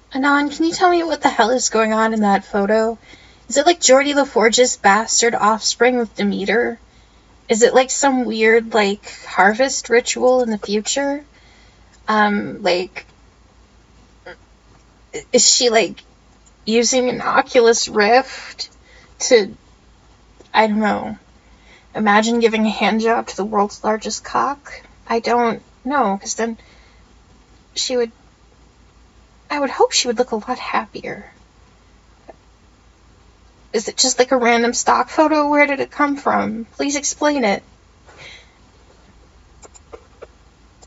Anon, can you tell me what the hell is going on in that photo? Is it like Geordie LaForge's bastard offspring with Demeter? Is it like some weird, like, harvest ritual in the future? Like, is she, like, using an Oculus Rift to, I don't know, imagine giving a handjob to the world's largest cock? I don't know, because then I would hope she would look a lot happier. Is it just like a random stock photo? Where did it come from? Please explain it.